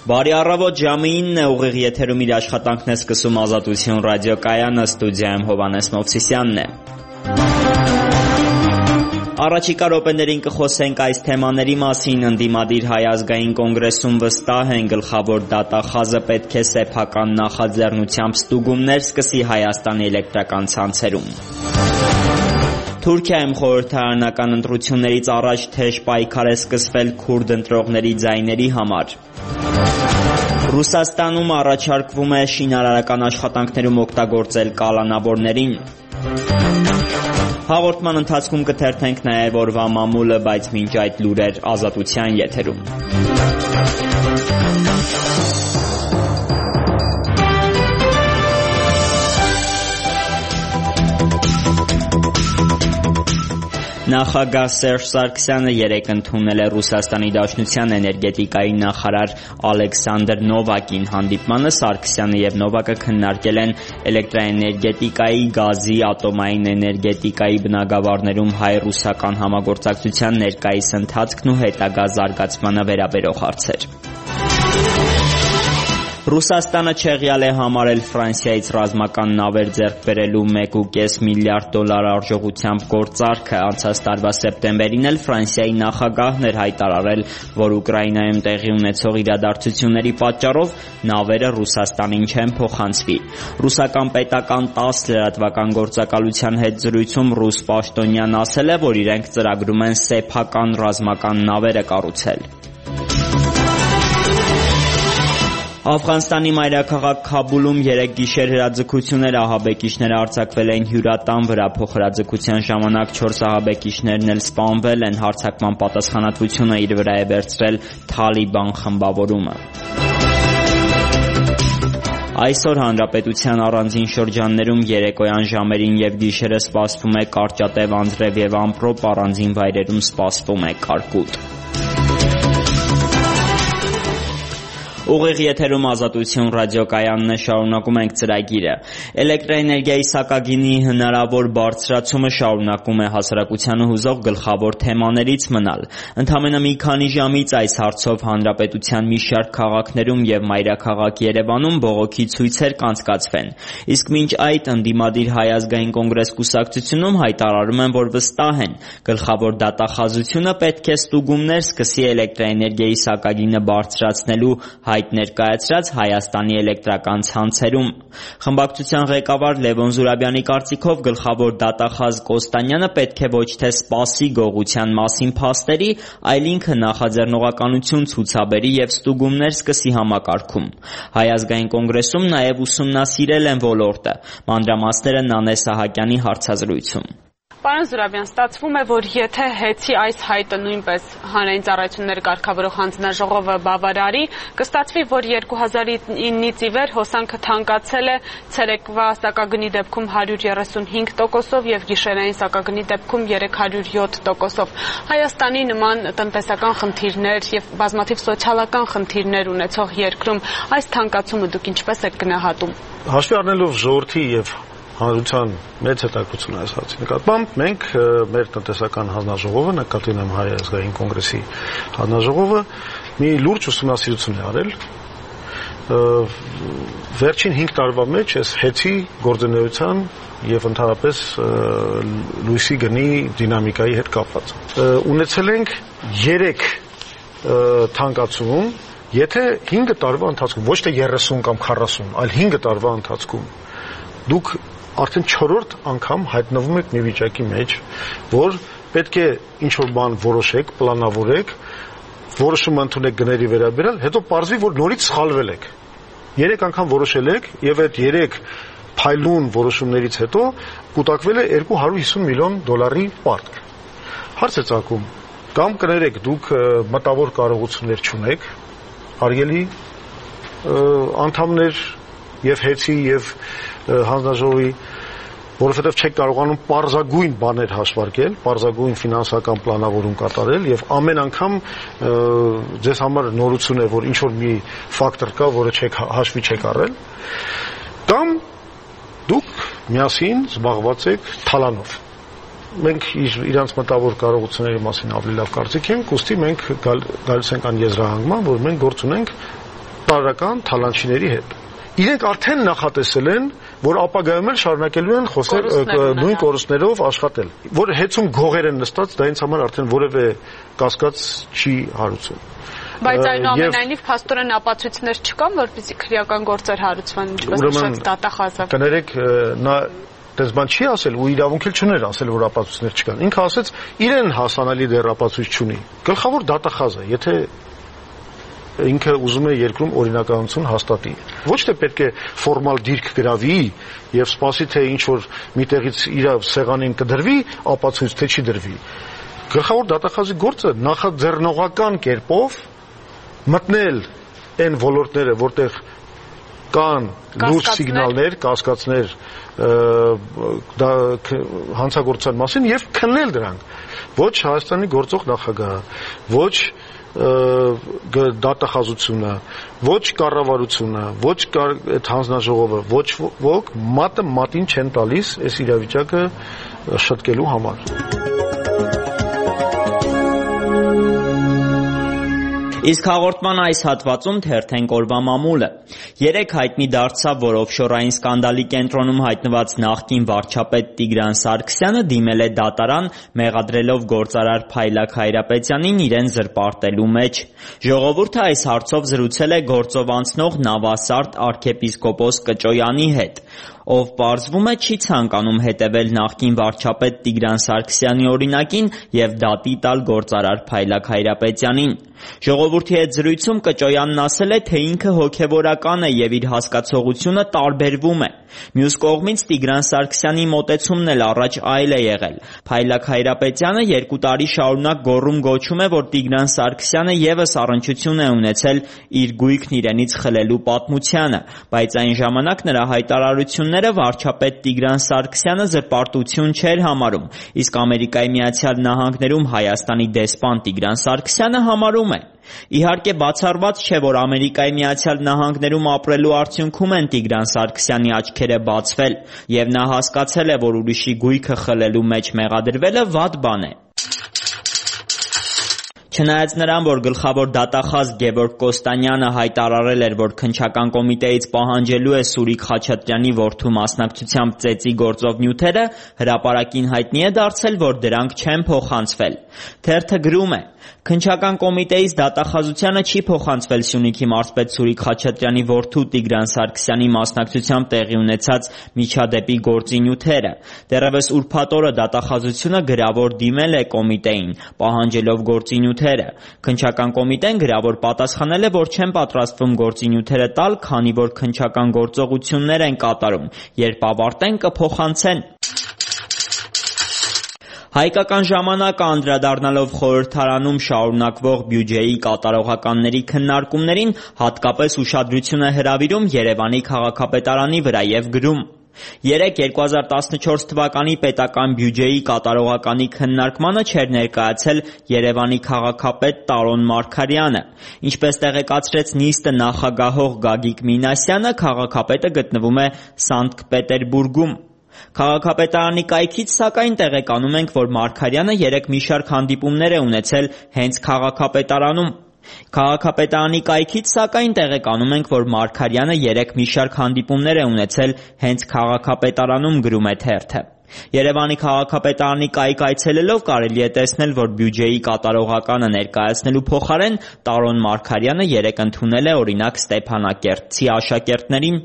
Բարի առավոտ, ժամը 9 ուղիղ եթերում իր աշխատանքն է սկսում Ազատություն ռադիոկայանը, ստուդիայում Հովհաննես Մովսիսյանն է։ Առաջիկա րոպեներին կխոսենք այս թեմաների մասին։ Ընդդիմադիր Հայ ազգային կոնգրեսում վստահ են, գլխավոր դատախազը պետք է սեփական նախաձեռնությամբ ստուգումներ սկսի Հայաստանի էլեկտրական ցանցերում։ Թուրքիայում խորհրդարանական ընտրություններից առաջ թեժ պայքար է սկսվել քուրդ ընտրողների ձայների համար։ Ռուսաստանում առաջարկվում է շինարարական աշխատանքներում օգտագործել կալանավորներին։ Հաղորդման ընթացքում կթերթենք նաև օրվա մամուլը, բայց մինչ այդ լուրեր Ազատության եթերում։ Նախագահ Սերժ Սարգսյանը երեկ ընդունել է Ռուսաստանի Դաշնության էներգետիկայի նախարար Ալեքսանդր Նովակին։ Հանդիպմանը Սարգսյանը և Նովակը քննարկել են էլեկտրաէներգետիկայի, գազի, ատոմային էներգետիկայի բնագավառներում հայ-ռուսական համագործակցության ներկայիս ընթացքն ու հետագա զարգացմանը վերաբերող հարցեր։ Ռուսաստանը չեղյալ է համարել Ֆրանսիայից ռազմական նավեր ձեռք բերելու $1.5 միլիարդ արժողությամբ գործարքը։ Անցած տարվա սեպտեմբերին էլ Ֆրանսիայի նախագահն էր հայտարարել, որ Ուկրաինայում տեղի ունեցող իրադարձությունների պատճառով նավերը Ռուսաստանին չեն փոխանցվի։ Ռուսական պետական ՏԱՍՍ լրատվական գործակալության հետ զրույցում ռուս պաշտոնյան ասել է, որ իրենք ծրագրում են սեփական ռազմական նավերը կառուցել։ Աֆղանստանի մայրաքաղաք Քաբուլում երեկ գիշեր հրաձգություններ ահաբեկիչները արձակվել էին հյուրատան վրա։ Փոխհրաձգության ժամանակ 4 ահաբեկիչներն էլ սպանվել են։ Հարձակման պատասխանատվությունը իր վրա է վերցրել Թալիբան խմբավորումը։ Այսօր հանրապետության առանձին շրջաններում երեկոյան ժամերին և գիշերը սպասվում է կարճատև անձրև և ամպրոպ, առանձին վայրերում սպասվում է կարկուտ։ Ուղիղ եթերում Ազատություն ռադիոկայանն է, շարունակում ենք ծրագիրը։ Էլեկտրաէներգիայի սակագինի հնարավոր բարձրացումը շարունակում է հասարակությանը հուզող գլխավոր թեմաներից մնալ։ Ընդամենը մի քանի ժամից այս հարցով հանրապետության մի շարք քաղաքներում և մայրաքաղաք Երևանում բողոքի ցույցեր կանցկացվեն։ Իսկ մինչ այդ ընդդիմադիր Հայ ազգային կոնգրես կուսակցությունում հայտարարում են, որ վստահ են, գլխավոր դատախազությունը պետք է ստուգումներ սկսի էլեկտրաէներգիայի սակագինը բարձրացնելու հայտ ներկայացրած Հայաստանի էլեկտրական ցանցերում։ Խմբակցության ղեկավար Լևոն Զուրաբյանի կարծիքով գլխավոր դատախազ Կոստանյանը պետք է ոչ թե սպասի գողության մասին փաստերի, այլ ինքը նախաձեռնողականություն ցուցաբերի և ստուգումներ սկսի համակարգում։ Հայ ազգային կոնգրեսում նաև ուսումնասիրել են ոլորտը։ Մանրամասները Նանե Սահակյանի հարցազրույցում։ Պարոն Զուրաբյան, ստացվում է, որ եթե հեծի այս հայտը նույնպես հանրային ծառայություններ կարգավորող հանձնաժողովը բավարարի, կստացվի, որ 2009-ից ի վեր հոսանքը թանկացել է ցերեկվա սակագնի դեպքում 135%-ով և գիշերային սակագնի դեպքում 307%-ով։ Հայաստանի նման տնտեսական խնդիրներ և բազմաթիվ սոցիալական խնդիրներ ունեցող երկրում այս թանկացումը դուք ինչպես եք գնահատում։ Հաշվի առնելով ժողովրդի և հանրության մեծ հետաքրքրություն այս հարցի նկատմամբ, մենք մեր տնտեսական հանձնաժողովը, նկատի ունեմ Հայ ազգային կոնգրեսի հանձնաժողովը, մի լուրջ ուսումնասիրություն է արել վերջին 5 տարվա մեջ այս հեծի գործունեության և ընդհանրապես լույսի գնի դինամիկայի հետ կապված։ Ունեցել ենք 3 թանկացում, եթե 5 տարվա ընթացքում, ոչ թե 30 կամ 40, այլ 5 տարվա ընթացքում դուք արդեն 4-րդ անգամ հայտնվում եք մի վիճակի մեջ, որ պետք է ինչ-որ բան որոշեք, պլանավորեք, որոշում ընդունեք գների վերաբերյալ, հետո պարզվի, որ նորից սխալվել եք։ 3 անգամ որոշել եք և այդ 3 փայլուն որոշումներից հետո կուտակվել է $250 միլիոն պարտք։ Հարց է ծագում, կամ կներեք դուք մտավոր կարողություններ չունեք, հարգելի անդամներ և հեծի և հանձնաժողովի, որովհետև չեք կարողանում պարզագույն բաներ հաշվարկել, պարզագույն ֆինանսական պլանավորում կատարել և ամեն անգամ ձեզ համար նորություն է, որ ինչ-որ մի ֆակտոր կա, որը հաշվի չեք առել, կամ դուք միասին զբաղված եք թալանով։ Մենք իրանց մտավոր կարողությունների մասին ավելի լավ կարծիք ենք, ուստի մենք գալիս ենք այն եզրահանգման, որ մենք գործ ունենք տարրական թալանչիների հետ։ Իրենք արդեն նախատեսել են, որ ապագայում էլ շարունակելու են խոսել նույն կորուստներով աշխատել, որ հեծում գողեր են նստած, դա ինձ համար արդեն որևէ կասկած չի հարուցում։ Բայց այնուամենայնիվ փաստորեն ապացույցներ չկան, որպեսզի քրեական գործեր հարուցվեն, ինչպես նշեց դատախազը։ Կներեք, նա դες բան չի ասել ու իրավունք էլ չուներ ասել, որ ապացույցներ չկան։ Ինքը ասեց, իրեն հասանալի դեռ ապացույց չունի։ Գլխավոր դատախազը, եթե ինքը ուզում է երկրում օրինականություն հաստատի։ Ոչ թե պետք է ֆորմալ դիրք գրավի եւ սպասի թե ինչ որ միտեղից իր սեղանին կդրվի ապացույց թե չի դրվի։ Գլխավոր դատախազի գործը նախաձեռնողական կերպով մտնել այն ոլորտները, որտեղ կան լուրջ սիգնալներ, կասկածներ դա հանցագործության մասին եւ քննել դրանք։ Ոչ Հայաստանի գործող նախագահը, ոչ դատախազությունը, ոչ կառավարությունը, ոչ այդ հանձնաժողովը, ոչ ոք մատը մատին չեն տալիս այս իրավիճակը շտկելու համար։ Իսկ հաղորդման այս հատվածում թերթենք օրվա մամուլը։ Երեկ հայտնի դարձավ, որ օֆշորային սկանդալի կենտրոնում հայտնված նախկին վարչապետ Տիգրան Սարգսյանը դիմել է դատարան, մեղադրելով գործարար Փայլակ Հայրապետյանին իրեն զրպարտելու մեջ։ Ժողովուրդը այս հարցով զրուցել է գործով անցնող Նավասարդ arczepiskopos Կճոյանի հետ, ով պարզվում է չի ցանկանում հետևել նախկին վարչապետ Տիգրան Սարգսյանի օրինակին եւ դատի տալ գործարար Փայլակ Հայրապետյանին։ Ժողովրդի հետ զրույցում Կճոյանն ասել է, թե ինքը հոգևորական է եւ իր հասկացողությունը տարբերվում է։ Մյուս կողմից Տիգրան Սարգսյանի մոտեցումն էլ առաջ այլ է եղել։ Փայլակ Հայրապետյանը 2 տարի շարունակ գոռում-գոչում է, որ Տիգրան Սարգսյանը եւս առնչություն է ունեցել իր գույքն իրենից խլելու պատմությանը, բայց այն ժամանակ նրա հայտարարությունները վարչապետ Տիգրան Սարգսյանը զրպարտություն չէր համարում, իսկ Ամերիկայի Միացյալ Նահանգներում Հայաստանի դեսպան Տիգրան Սարգսյանը համարում է։ Իհարկե բացառված չէ, որ Ամերիկայի Միացյալ Նահանգներում ապրելու արդյունքում են Տիգրան Սարգսյանի աչքերը բացվել, եւ նա հասկացել է, որ ուրիշի գույքը խլելու մեջ մեղադրվելը վատ բան է։ Չնայած նրան, որ գլխավոր դատախազ Գևորգ Կոստանյանը հայտարարել էր, որ քննչական կոմիտեից պահանջելու է Սուրիկ Խաչատրյանի որդու մասնակցությամբ ծեծի գործով նյութերը, հրապարակին հայտնի է դարձել, որ դրանք չեն փոխանցվել։ Թերթը գրում է. Քննչական կոմիտեից դատախազությանը չի փոխանցվել Սյունիքի մարզպետ Սուրիկ Խաչատրյանի որդու Տիգրան Սարգսյանի մասնակցությամբ տեղի ունեցած միջադեպի գործի նյութերը։ Դեռևս ուրբաթ օրը դատախազությունը գրավոր դիմել է կոմիտեին, պահանջելով գործի նյութերը։ Քննչական կոմիտեն գրավոր պատասխանել է, որ չեն պատրաստվում գործի նյութերը տալ, քանի որ քննչական գործողություններ են կատարում, երբ ավարտեն կփոխանցեն։ Հայկական ժամանակը անդրադառնալով խորհրդարանում շարունակվող բյուջեի կատարողականների քննարկումներին հատկապես ուշադրություն է հրավիրում Երևանի քաղաքապետարանի վրա եւ գրում. Երեկ 2014 թվականի պետական բյուջեի կատարողականի քննարկմանը չէր ներկայացել Երևանի քաղաքապետ Տարոն Մարգարյանը։ Ինչպես տեղեկացրեց նիստը նախագահող Գագիկ Մինասյանը, քաղաքապետը գտնվում է Սանկտ Պետերբուրգում։ Քաղաքապետարանի կայքից սակայն տեղեկանում ենք, որ Մարգարյանը երեկ մի շարք հանդիպումներ է ունեցել հենց քաղաքապետարանում։ Քաղաքապետարանի կայքից սակայն տեղեկանում ենք, որ Մարգարյանը երեկ մի շարք հանդիպումներ է ունեցել հենց քաղաքապետարանում, գրում է թերթը։ Երևանի քաղաքապետարանի կայք այցելելով կարելի է տեսնել, որ բյուջեի կատարողականը ներկայացնելու փոխարեն Տարոն Մարգարյանը երեկ ընդունել է օրինակ Ստեփանակերտցի աշակերտներին։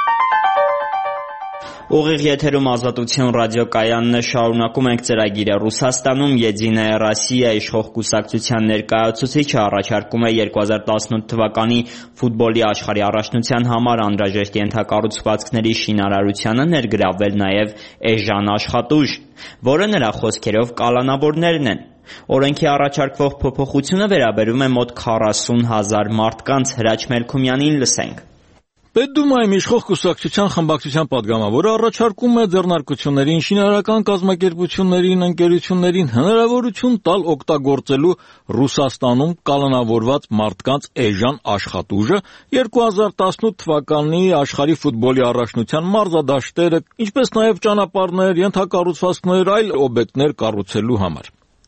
Ուղիղ եթերում Ազատություն ռադիոկայանն է, շարունակում ենք ծրագիրը։ Ռուսաստանում Եդինայա Ռոսիա իշխող կուսակցության ներկայացուցիչը առաջարկում է 2018 թվականի ֆուտբոլի աշխարհի առաջնության համար անհրաժեշտ ենթակառուցվածքների շինարարությանը ներգրավվել նաև էժան աշխատուժ, որը նրա խոսքերով կալանավորներն են։ Օրենքի առաջարկվող փոփոխությունը վերաբերում է մոտ 40,000 մարդկանց։ Հրաչ Մելքումյանին լսենք։ Պետդումայում իշխող կուսակցության խմբակցության պատգամավորը առաջարկում է ձեռնարկություններին, շինարարական կազմակերպություններին, ընկերություններին հնարավորություն տալ օգտագործելու Ռուսաստանում կալանավորված մարդկանց էժան աշխատուժը 2018 թվականի աշխարհի ֆուտբոլի առաջնության մարզադաշտերը, ինչպես նաև ճանապարհներ, ենթակառուցվածքներ, այլ օբյեկտներ կառուցելու համար։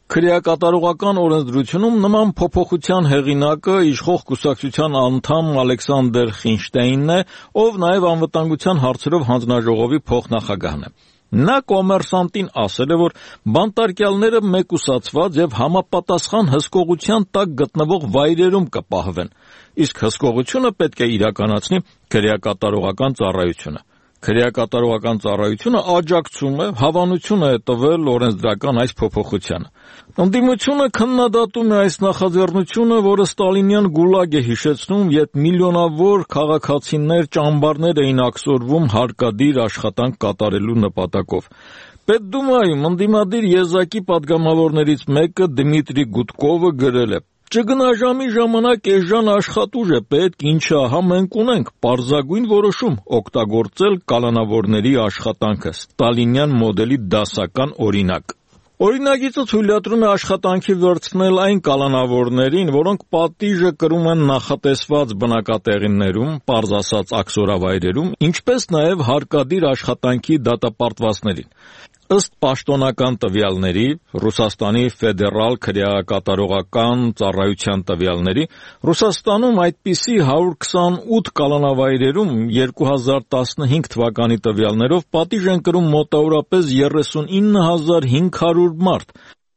Քրեակատարողական օրենսդրությունում նման փոփոխության հեղինակը իշխող կուսակցության անդամ Ալեքսանդր Խինշտեյնն է, ով նաև անվտանգության հարցերով հանձնաժողովի փոխնախագահն է։ Նա կոմերսանտին ասել է, որ բանտարկյալները մեկուսացված եւ համապատասխան հսկողության տակ գտնվող վայրերում կպահվեն, իսկ հսկողությունը պետք է իրականացնի քրեակատարողական ծառայությունը։ Քրեակատարողական ծառայությունը աջակցում է, հավանություն է տվել օրենսդրական այս փոփոխությանը։ Ընդդիմությունը քննադատում է այս նախաձեռնությունը, որը ստալինյան գուլագ է հիշեցնում, երբ միլիոնավոր քաղաքացիներ ճամբարներ էին աքսորվում հարկադիր աշխատանք կատարելու նպատակով։ Պետդումայում ընդդիմադիր եզակի падգամավորներից մեկը Դմիտրի Գուտկովը գրել է. «Չգնաժամի ժամանակ էժան աշխատուժ է պետք, ինչը ահա մենք ունենք, պարզագույն որոշում օգտագործել կալանավորների աշխատանքը, ստալինյան մոդելի դասական օրինակ»։ Օրինագիծը թույլատրում է աշխատանքի վերցնել այն կալանավորներին, որոնք պատիժը կրում են նախատեսված բնակատեղիներում, պարզ ասած աքսորավայրերում, ինչպես նաև հարկադիր աշխատանքի դատապարտվածներին։ Ըստ պաշտոնական տվյալների, Ռուսաստանի ֆեդերալ քրեակատարողական ծառայության տվյալների, Ռուսաստանում այդպիսի 128 կալանավայրերում 2015 թվականի տվյալներով պատիժ են կրում մոտավորապես 39500 մարդ։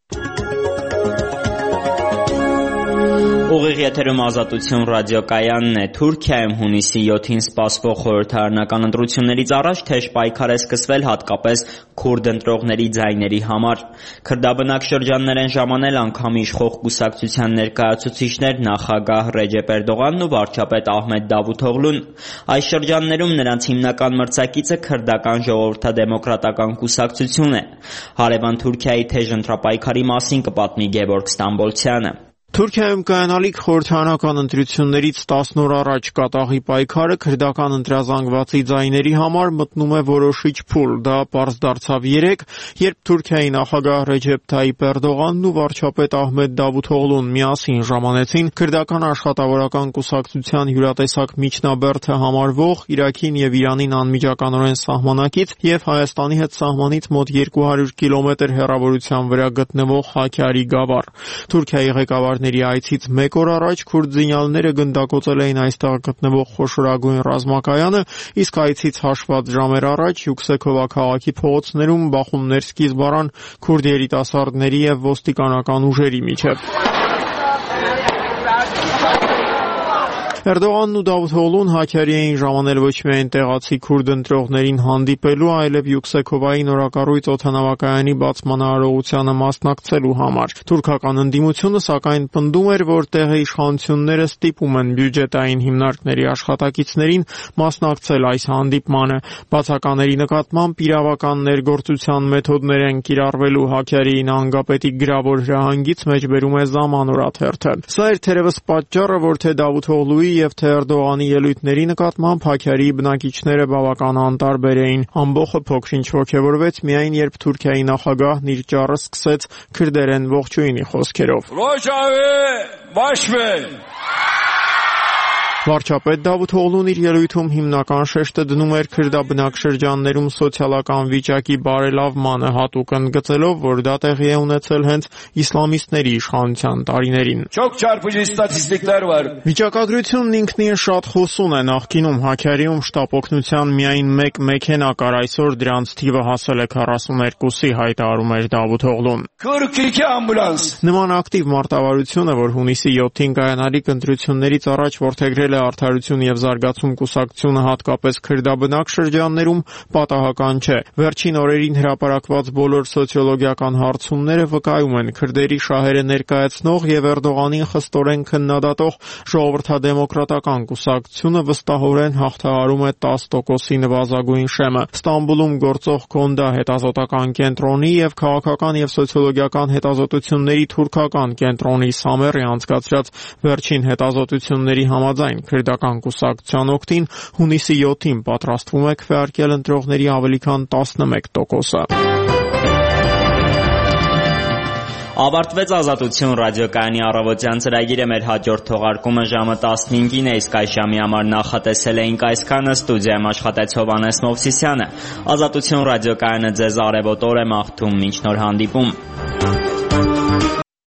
Ուղիղ եթերում Ազատություն ռադիոկայանն է։ Թուրքիայում հունիսի 7-ին սպասվող խորհրդարանական ընտրություններից առաջ թեժ պայքար է սկսվել հատկապես քուրդ ընտրողների ձայների համար։ Քրդաբնակ շրջաններ են ժամանել անգամ իշխող կուսակցության ներկայացուցիչներ նախագահ Ռեջեփ Էրդողանն ու վարչապետ Ահմեդ Դավութօղլուն։ Այս շրջաններում նրանց հիմնական մրցակիցը քրդական ժողովրդադեմոկրատական կուսակցություն է։ Հարևան Թուրքիայի թեժ ընտրապայքարի մասին կպատմի Գևորգ Ստամբոլցյանը։ Թուրքիայում կայանալիք խորհրդարանական ընտրություններից 10 օր առաջ կատաղի պայքարը քրդական ընտրազանգվածի ձայների համար մտնում է որոշիչ փուլ։ Դա պարզ դարձավ երեկ, երբ Թուրքիայի նախագահ Ռեջեփ Թայիփ Էրդողանն ու վարչապետ Ահմեդ Դավութօղլուն միասին ժամանեցին քրդական աշխատավորական կուսակցության հյուրատեսակ միջնաբերդը համարվող Իրաքին եւ Իրանին անմիջականորեն սահմանակից եւ Հայաստանի հետ սահմանից մոտ 200 կիլոմետր հեռավորության վրա գտնվող Հաքարի գավառ։ Թուրքիայի ղեկավար այցից մեկ օր առաջ քուրդ զինյալները գնդակոծել էին այստեղ գտնվող խոշորագույն ռազմակայանը, իսկ այցից հաշված ժամեր առաջ Յուքսեքովա քաղաքի փողոցներում բախումներ սկիզբ առան քուրդ երիտասարդների եւ ոստիկանական ուժերի միջև։ Էրդողանն ու Դավութօղլուն Հաքարի էին ժամանել ոչ միայն տեղացի քուրդ ընտրողներին հանդիպելու, այլև Յուքսեքովայի նորակառույց օդանավակայանի բացման արարողությանը մասնակցելու համար։ Թուրքական ընդդիմությունը սակայն պնդում էր, որ տեղի իշխանությունները ստիպում են բյուջետային հիմնարկների աշխատակիցներին մասնակցել այս հանդիպմանը։ Բացակաների նկատմամբ իրավական ներգործության մեթոդներ են կիրառվելու Հաքարի նահանգապետի գրավոր հրահանգից մեջբերում է Zaman օրաթերթը։ Սա էր թերևս պատճառը, որ թե Դավութօղլուի եւ թե Էրդողանի ելույթների նկատմամբ Հաքարի բնակիչները բավական անտարբեր էին։ Ամբողջը փոքրինչ ոգևորվեց միայն երբ Թուրքիայի նախագահն իր ճառը սկսեց քրդերեն ողջույնի խոսքերով։ Վարչապետ Դավութօղլուն իր ելույթում հիմնական շեշտը դնում էր քրդաբնակ շրջաններում սոցիալական վիճակի բարելավմանը, հատուկ ընդգծելով, որ դա տեղի է ունեցել հենց իսլամիստների իշխանության տարիներին։ Վիճակագրությունն ինքնին շատ խոսուն է։ Նախկինում Հաքարիում շտապ օգնության միայն մեկ մեքենա կար, այսօր դրանց թիվը հասել է 42-ի, հայտարարում էր Դավութօղլուն։ Նման ակտիվ մարտավարությունը, որ հունիսի 7-ին կայանալիք ընտրություններից առաջ որդեգրել է Արդարություն եւ զարգացում կուսակցությունը հատկապես քրդաբնակ շրջաններում, պատահական չէ։ Վերջին օրերին հրապարակված բոլոր սոցիոլոգիական հարցումները վկայում են քրդերի շահերը ներկայացնող եւ Էրդողանին խստորեն քննադատող ժողովրդադեմոկրատական կուսակցությունը վստահորեն հաղթահարում է 10%-ի նվազագույն շեմը։ Ստամբուլում գործող Գոնդա հետազոտական կենտրոնի եւ քաղաքական եւ սոցիոլոգիական հետազոտությունների թուրքական կենտրոնի Սամերի անցկացրած վերջին հետազոտությունների համաձայն քրդական կուսակցության օգտին հունիսի 7-ին պատրաստվում է քվեարկել ընտրողների ավելի քան 11%-ը։ Ավարտվեց Ազատություն ռադիոկայանի առավոտյան ծրագիրը, մեր հաջորդ թողարկումը ժամը 15-ին է, իսկ այս ժամի համար նախատեսել էինք այսքանը։ Ստուդիայում աշխատեց Հովհաննես Մովսիսյանը։ Ազատություն ռադիոկայանը ձեզ արևոտ օր է մաղթում, մինչ նոր հանդիպում։